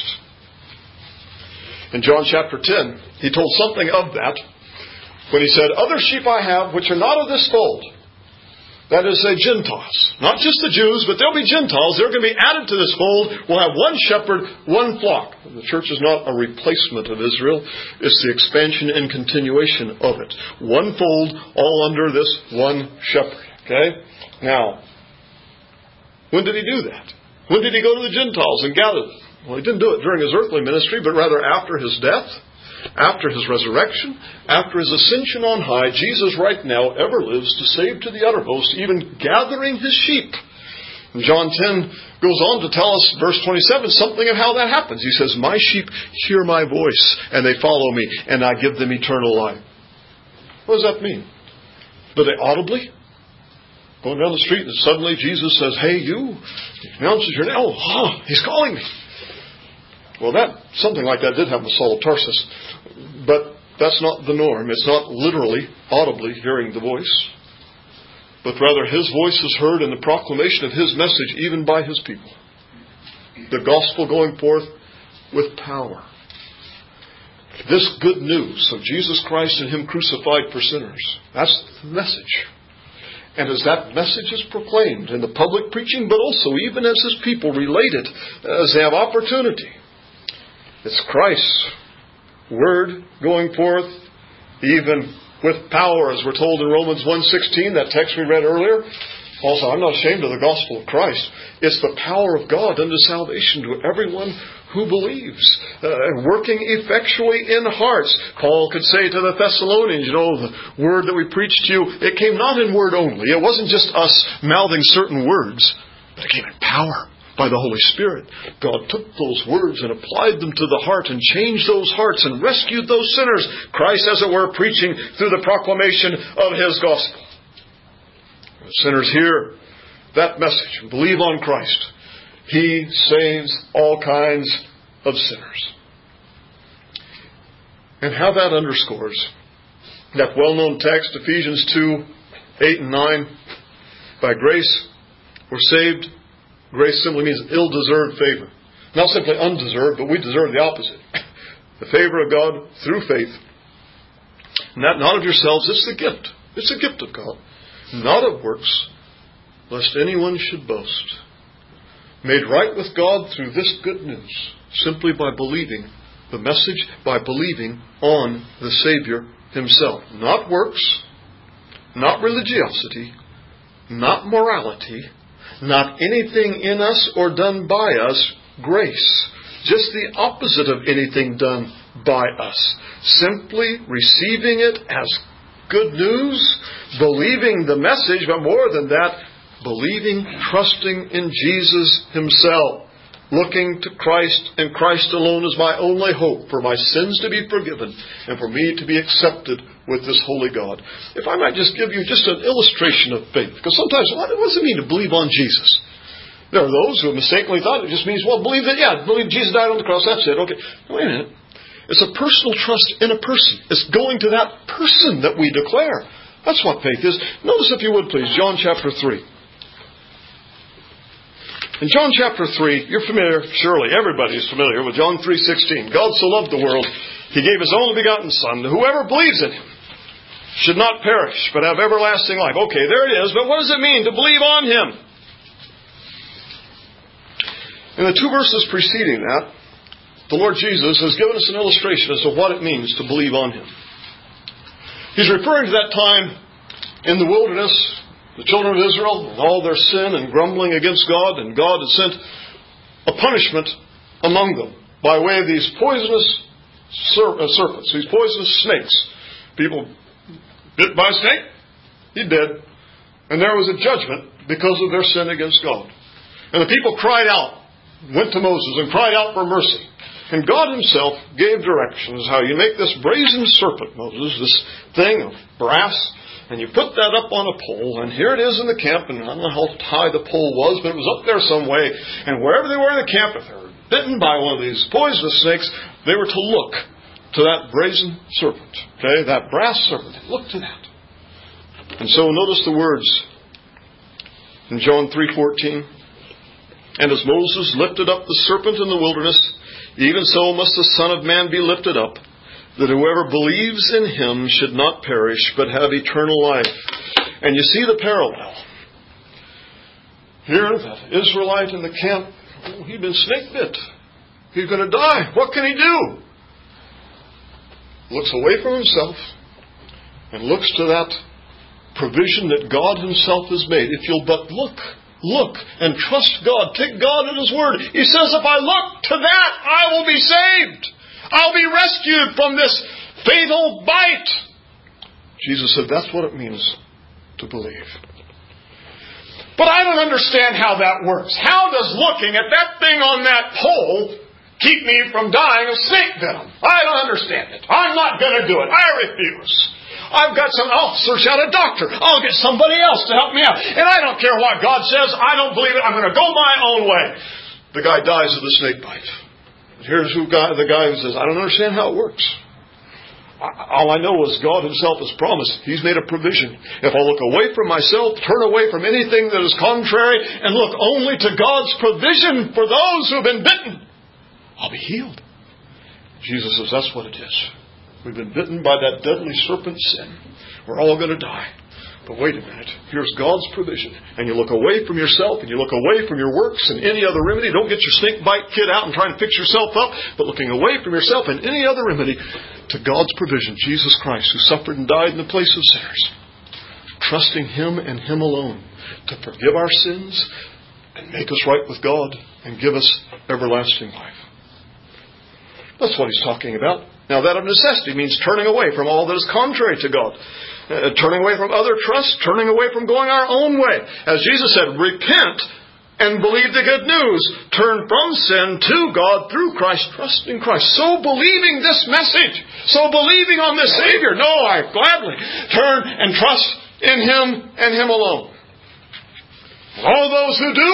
In John chapter 10, He told something of that when He said, other sheep I have which are not of this fold. That is, Gentiles. Not just the Jews, but there'll be Gentiles. They're going to be added to this fold. We'll have one shepherd, one flock. The church is not a replacement of Israel. It's the expansion and continuation of it. One fold, all under this one shepherd. Okay? Now, when did He do that? When did He go to the Gentiles and gather them? Well, He didn't do it during His earthly ministry, but rather after His death, after His resurrection, after His ascension on high. Jesus right now ever lives to save to the uttermost, even gathering His sheep. And John 10 goes on to tell us, verse 27, something of how that happens. He says, my sheep hear my voice, and they follow me, and I give them eternal life. What does that mean? Do they audibly? Going down the street and suddenly Jesus says, hey, you. He announces your name. Oh, He's calling me. Well, something like that did happen with Saul of Tarsus. But that's not the norm. It's not literally, audibly hearing the voice. But rather, His voice is heard in the proclamation of His message, even by His people. The gospel going forth with power. This good news of Jesus Christ and Him crucified for sinners. That's the message. And as that message is proclaimed in the public preaching, but also even as His people relate it, as they have opportunity, it's Christ's Word going forth, even with power, as we're told in Romans 1:16, that text we read earlier. Also, I'm not ashamed of the gospel of Christ. It's the power of God unto salvation to everyone who believes, working effectually in hearts. Paul could say to the Thessalonians, the word that we preached to you, it came not in word only. It wasn't just us mouthing certain words, but it came in power. By the Holy Spirit. God took those words and applied them to the heart and changed those hearts and rescued those sinners. Christ, as it were, preaching through the proclamation of His gospel. When sinners hear that message and believe on Christ, He saves all kinds of sinners. And how that underscores that well-known text, Ephesians 2:8 and 9, by grace we're saved. Grace simply means ill-deserved favor. Not simply undeserved, but we deserve the opposite. The favor of God through faith. And that not of yourselves, it's the gift. It's a gift of God. Not of works, lest anyone should boast. Made right with God through this good news, simply by believing the message, by believing on the Savior Himself. Not works, not religiosity, not morality, not anything in us or done by us, grace. Just the opposite of anything done by us. Simply receiving it as good news, believing the message, but more than that, believing, trusting in Jesus Himself. Looking to Christ and Christ alone as my only hope for my sins to be forgiven and for me to be accepted with this holy God. If I might just give you just an illustration of faith. Because sometimes, what does it mean to believe on Jesus? There are those who have mistakenly thought it just means, believe Jesus died on the cross, that's it. Okay, wait a minute. It's a personal trust in a person. It's going to that person that we declare. That's what faith is. Notice, if you would please, John chapter 3. In John chapter 3, you're familiar, surely everybody is familiar with John 3:16. God so loved the world, He gave His only begotten Son, that whoever believes in Him should not perish, but have everlasting life. Okay, there it is, but what does it mean to believe on Him? In the two verses preceding that, the Lord Jesus has given us an illustration as to what it means to believe on Him. He's referring to that time in the wilderness, the children of Israel, and all their sin and grumbling against God, and God had sent a punishment among them by way of these poisonous serpents, these poisonous snakes. People bit by a snake, he dead. And there was a judgment because of their sin against God. And the people cried out, went to Moses and cried out for mercy. And God Himself gave directions how you make this brazen serpent, Moses, this thing of brass, and you put that up on a pole, and here it is in the camp, and I don't know how high the pole was, but it was up there some way, and wherever they were in the camp, if they were bitten by one of these poisonous snakes, they were to look to that brazen serpent, okay, that brass serpent. Look to that. And so notice the words in John 3:14. And as Moses lifted up the serpent in the wilderness, even so must the Son of Man be lifted up, that whoever believes in Him should not perish, but have eternal life. And you see the parallel. Here, that Israelite in the camp, he'd been snake bit. He's going to die. What can he do? Looks away from himself and looks to that provision that God Himself has made. If you'll but look and trust God. Take God at His word. He says, if I look to that, I will be saved. I'll be rescued from this fatal bite. Jesus said that's what it means to believe. But I don't understand how that works. How does looking at that thing on that pole keep me from dying of snake venom? I don't understand it. I'm not going to do it. I refuse. I've got I'll search out a doctor. I'll get somebody else to help me out. And I don't care what God says. I don't believe it. I'm going to go my own way. The guy dies of the snake bite. Here's the guy who says, I don't understand how it works. All I know is God Himself has promised. He's made a provision. If I look away from myself, turn away from anything that is contrary, and look only to God's provision for those who have been bitten, I'll be healed. Jesus says that's what it is. We've been bitten by that deadly serpent sin. We're all going to die. But wait a minute. Here's God's provision. And you look away from yourself and you look away from your works and any other remedy. Don't get your snake bite kit out and try and fix yourself up. But looking away from yourself and any other remedy to God's provision, Jesus Christ, who suffered and died in the place of sinners. Trusting Him and Him alone to forgive our sins and make us right with God and give us everlasting life. That's what He's talking about. Now that of necessity means turning away from all that is contrary to God. Turning away from other trusts, turning away from going our own way. As Jesus said, repent and believe the good news. Turn from sin to God through Christ, trust in Christ. So believing this message, so believing on this Savior, no, I gladly turn and trust in Him and Him alone. All those who do,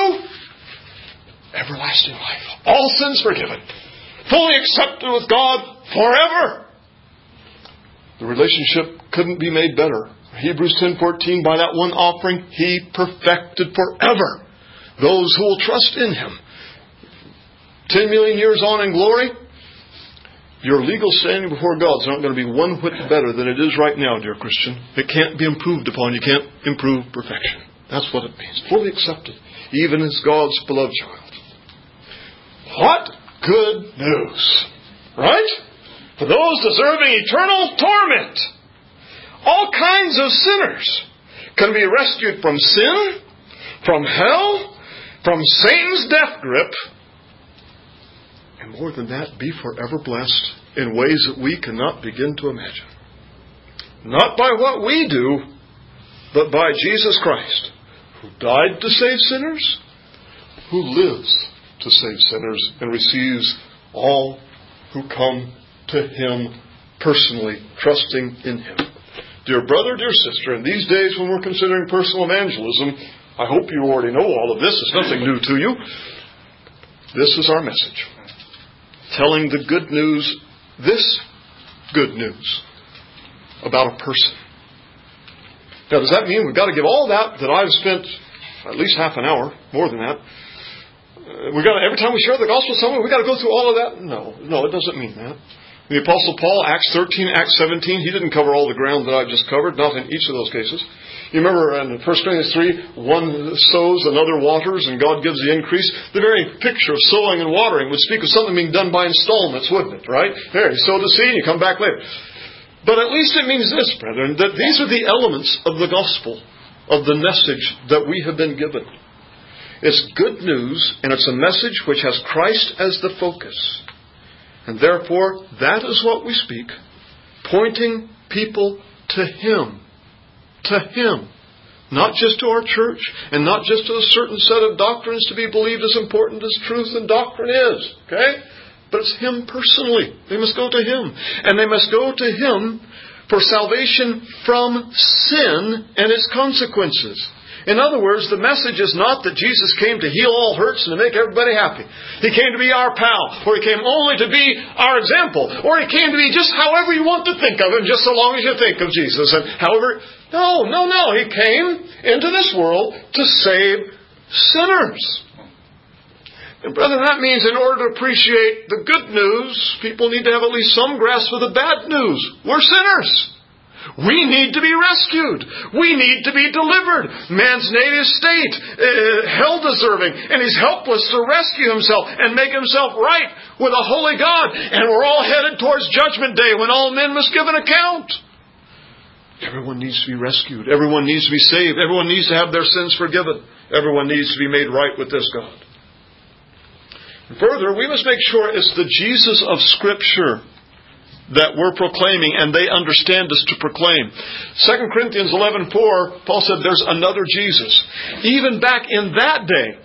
everlasting life. All sins forgiven. Fully accepted with God forever. The relationship couldn't be made better. Hebrews 10:14, by that one offering, He perfected forever those who will trust in Him. 10 million years on in glory, your legal standing before God is not going to be one whit better than it is right now, dear Christian. It can't be improved upon. You can't improve perfection. That's what it means. Fully accepted, even as God's beloved child. What good news, right? For those deserving eternal torment. All kinds of sinners can be rescued from sin, from hell, from Satan's death grip, and more than that, be forever blessed in ways that we cannot begin to imagine. Not by what we do, but by Jesus Christ, who died to save sinners, who lives to save sinners, and receives all who come to Him personally, trusting in Him. Dear brother, dear sister, in these days when we're considering personal evangelism, I hope you already know all of this. It's nothing new to you. This is our message. Telling the good news, this good news, about a person. Now, does that mean we've got to give all that I've spent at least half an hour, more than that? Every time we share the gospel with someone, we've got to go through all of that? No, it doesn't mean that. The Apostle Paul, Acts 13, Acts 17, he didn't cover all the ground that I've just covered, not in each of those cases. You remember in 1 Corinthians 3, one sows, another waters, and God gives the increase. The very picture of sowing and watering would speak of something being done by installments, wouldn't it? Right? There, you sow the seed and you come back later. But at least it means this, brethren, that these are the elements of the gospel, of the message that we have been given. It's good news, and it's a message which has Christ as the focus. And therefore, that is what we speak, pointing people to Him. To Him. Not just to our church, and not just to a certain set of doctrines to be believed as important as truth and doctrine is. Okay? but it's Him personally. They must go to Him. And they must go to Him for salvation from sin and its consequences. In other words, the message is not that Jesus came to heal all hurts and to make everybody happy. He came to be our pal, or He came only to be our example, or He came to be just however you want to think of Him, just so long as you think of Jesus. And however, no. He came into this world to save sinners. And brethren, that means in order to appreciate the good news, people need to have at least some grasp of the bad news. We're sinners. We need to be rescued. We need to be delivered. Man's native state, hell-deserving, and he's helpless to rescue himself and make himself right with a holy God. And we're all headed towards Judgment Day when all men must give an account. Everyone needs to be rescued. Everyone needs to be saved. Everyone needs to have their sins forgiven. Everyone needs to be made right with this God. And further, we must make sure it's the Jesus of Scripture that we're proclaiming and they understand us to proclaim. 2 Corinthians 11:4, Paul said there's another Jesus. Even back in that day,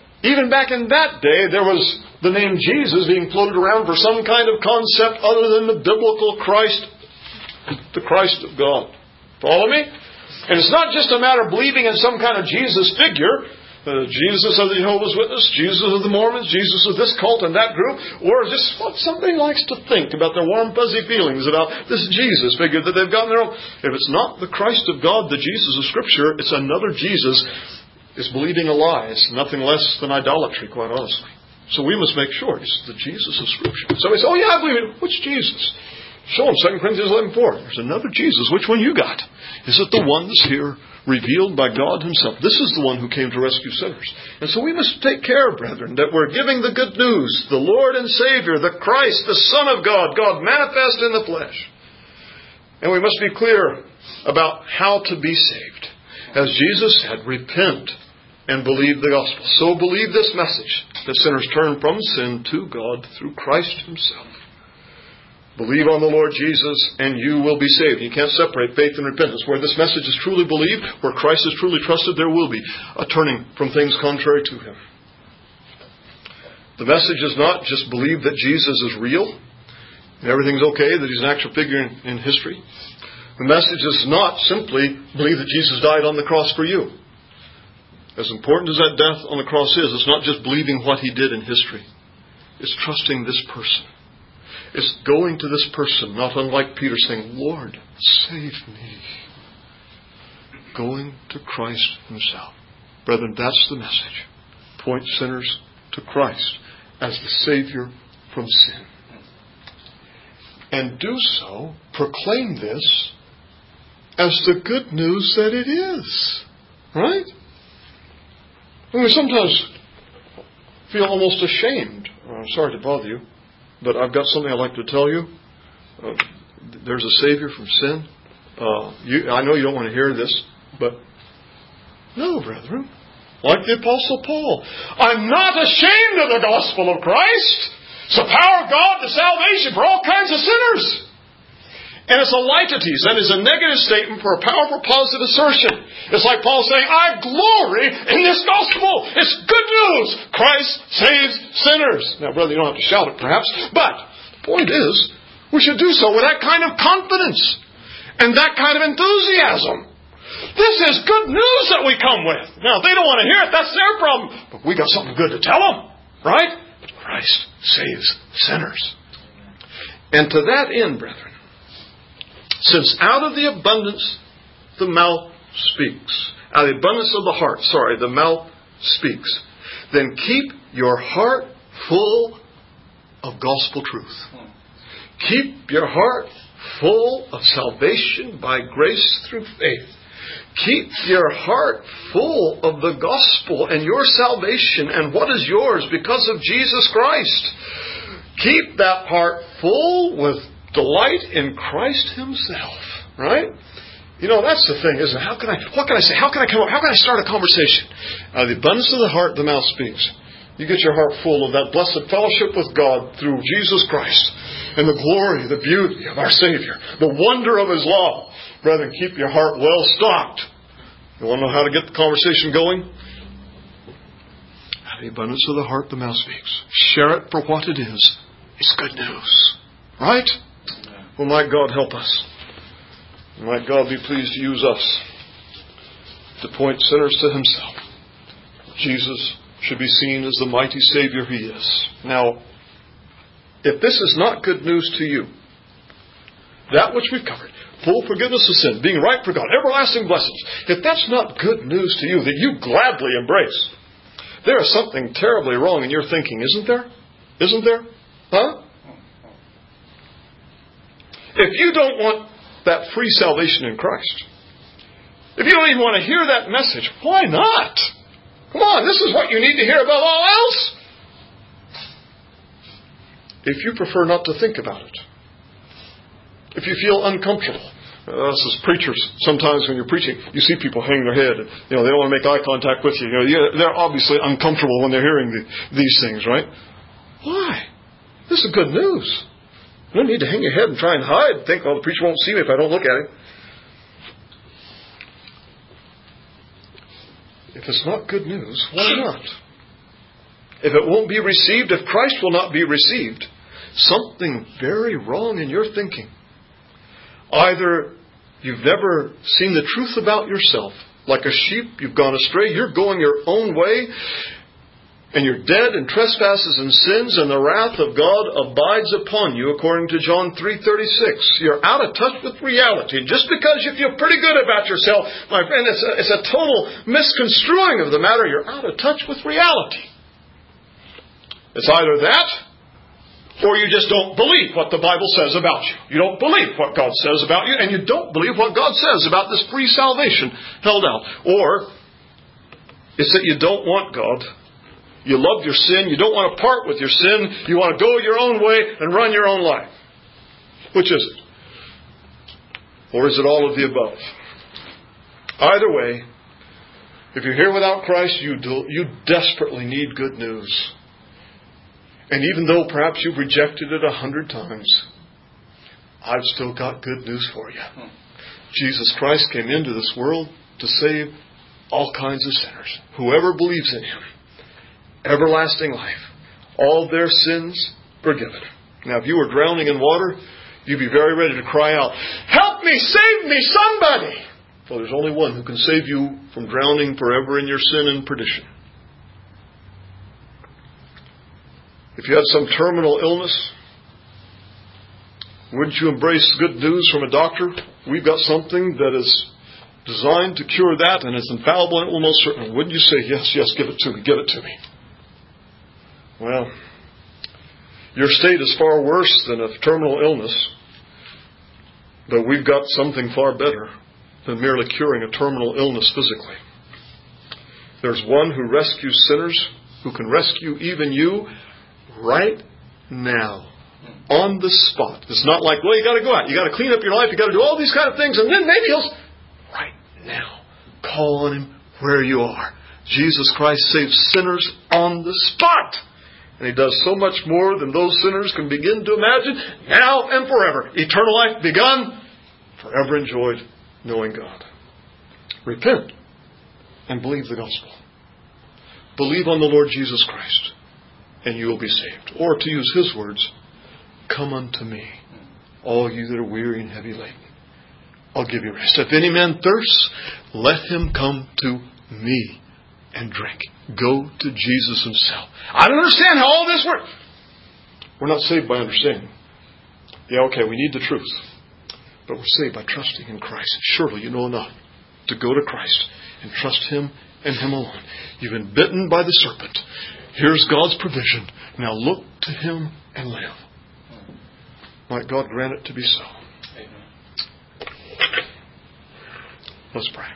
there was the name Jesus being floated around for some kind of concept other than the biblical Christ, the Christ of God. Follow me? And it's not just a matter of believing in some kind of Jesus figure, Jesus of the Jehovah's Witness, Jesus of the Mormons, Jesus of this cult and that group, or just what somebody likes to think about their warm, fuzzy feelings about this Jesus figure that they've got in their own. If it's not the Christ of God, the Jesus of Scripture, it's another Jesus. It's believing a lie. It's nothing less than idolatry, quite honestly. So we must make sure it's the Jesus of Scripture. So we say, oh yeah, I believe it. Which Jesus? Show them 2 Corinthians 11:4. There's another Jesus. Which one you got? Is it the one that's here revealed by God Himself? This is the one who came to rescue sinners. And so we must take care, brethren, that we're giving the good news, the Lord and Savior, the Christ, the Son of God, God manifest in the flesh. And we must be clear about how to be saved. As Jesus said, repent and believe the gospel. So believe this message, that sinners turn from sin to God through Christ Himself. Believe on the Lord Jesus and you will be saved. You can't separate faith and repentance. Where this message is truly believed, where Christ is truly trusted, there will be a turning from things contrary to Him. The message is not just believe that Jesus is real and everything's okay, that He's an actual figure in history. The message is not simply believe that Jesus died on the cross for you. As important as that death on the cross is, it's not just believing what He did in history. It's trusting this person. It's going to this person, not unlike Peter saying, Lord, save me. Going to Christ Himself. Brethren, that's the message. Point sinners to Christ as the Savior from sin. And do so, proclaim this as the good news that it is. Right? We sometimes feel almost ashamed. I'm sorry to bother you. But I've got something I'd like to tell you. There's a Savior from sin. I know you don't want to hear this, but no, brethren. Like the Apostle Paul. I'm not ashamed of the gospel of Christ. It's the power of God to salvation for all kinds of sinners. And it's a litetes, that is a negative statement for a powerful positive assertion. It's like Paul saying, I glory in this gospel. It's good news. Christ saves sinners. Now, brother, you don't have to shout it perhaps, but the point is, we should do so with that kind of confidence and that kind of enthusiasm. This is good news that we come with. Now, if they don't want to hear it, that's their problem. But we got something good to tell them, right? Christ saves sinners. And to that end, brethren, since out of the abundance the mouth speaks. Out of the abundance of the heart, the mouth speaks. Then keep your heart full of gospel truth. Keep your heart full of salvation by grace through faith. Keep your heart full of the gospel and your salvation and what is yours because of Jesus Christ. Keep that heart full with delight in Christ Himself. Right? You know, that's the thing, isn't it? What can I say? How can I start a conversation? Out of the abundance of the heart, the mouth speaks. You get your heart full of that blessed fellowship with God through Jesus Christ and the glory, the beauty of our Savior, the wonder of His love. Brethren, keep your heart well stocked. You want to know how to get the conversation going? Out of the abundance of the heart, the mouth speaks. Share it for what it is. It's good news. Right? Well, might God help us. Might God be pleased to use us to point sinners to Himself. Jesus should be seen as the mighty Savior He is. Now, if this is not good news to you, that which we've covered, full forgiveness of sin, being right for God, everlasting blessings, if that's not good news to you that you gladly embrace, there is something terribly wrong in your thinking, isn't there? Isn't there? Huh? If you don't want that free salvation in Christ, if you don't even want to hear that message, why not? Come on, this is what you need to hear above all else. If you prefer not to think about it, if you feel uncomfortable, this is preachers. Sometimes when you're preaching, you see people hang their head. And, they don't want to make eye contact with you. They're obviously uncomfortable when they're hearing these things, right? Why? This is good news. You don't need to hang your head and try and hide and think, the preacher won't see me if I don't look at him. If it's not good news, why not? If it won't be received, if Christ will not be received, something very wrong in your thinking. Either you've never seen the truth about yourself. Like a sheep, you've gone astray. You're going your own way. And you're dead in trespasses and sins, and the wrath of God abides upon you, according to John 3:36. You're out of touch with reality. Just because you feel pretty good about yourself, my friend, it's a total misconstruing of the matter. You're out of touch with reality. It's either that, or you just don't believe what the Bible says about you. You don't believe what God says about you, and you don't believe what God says about this free salvation held out. Or it's that you don't want God. You love your sin. You don't want to part with your sin. You want to go your own way and run your own life. Which is it? Or is it all of the above? Either way, if you're here without Christ, you desperately need good news. And even though perhaps you've rejected it 100 times, I've still got good news for you. Jesus Christ came into this world to save all kinds of sinners. Whoever believes in Him, everlasting life, all their sins forgiven. Now, if you were drowning in water, you'd be very ready to cry out, "Help me, save me, somebody!" Well, there's only one who can save you from drowning forever in your sin and perdition. If you had some terminal illness, wouldn't you embrace good news from a doctor? We've got something that is designed to cure that, and it's infallible and it will most certainly. Wouldn't you say, yes, give it to me, give it to me? Well, your state is far worse than a terminal illness, but we've got something far better than merely curing a terminal illness physically. There's one who rescues sinners, who can rescue even you right now, on the spot. It's not like, well, you got to go out, you got to clean up your life, you got to do all these kind of things, and then maybe He'll... Right now, call on Him where you are. Jesus Christ saves sinners on the spot. And He does so much more than those sinners can begin to imagine, now and forever. Eternal life begun, forever enjoyed, knowing God. Repent and believe the gospel. Believe on the Lord Jesus Christ, and you will be saved. Or to use His words, come unto me, all you that are weary and heavy laden. I'll give you rest. If any man thirsts, let him come to me and drink. Go to Jesus Himself. I don't understand how all this works. We're not saved by understanding. Yeah, okay, we need the truth. But we're saved by trusting in Christ. Surely you know enough to go to Christ and trust Him and Him alone. You've been bitten by the serpent. Here's God's provision. Now look to Him and live. Might God grant it to be so. Amen. Let's pray.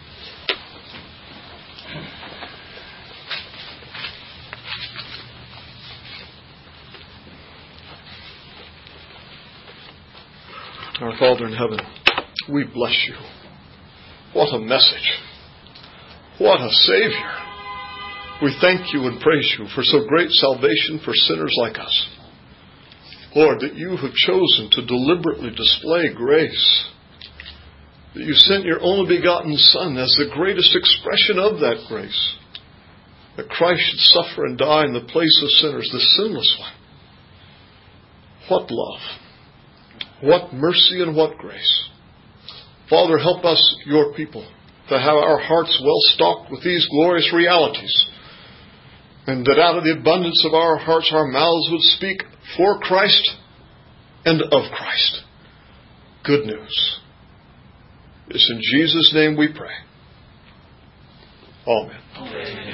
Our Father in heaven, we bless You. What a message. What a Savior. We thank You and praise You for so great salvation for sinners like us. Lord, that You have chosen to deliberately display grace. That You sent Your only begotten Son as the greatest expression of that grace. That Christ should suffer and die in the place of sinners, the sinless one. what love, what mercy, and what grace. Father, help us, your people, to have our hearts well stocked with these glorious realities, and that out of the abundance of our hearts our mouths would speak for Christ and of Christ. Good news. It's in Jesus' name we pray. Amen.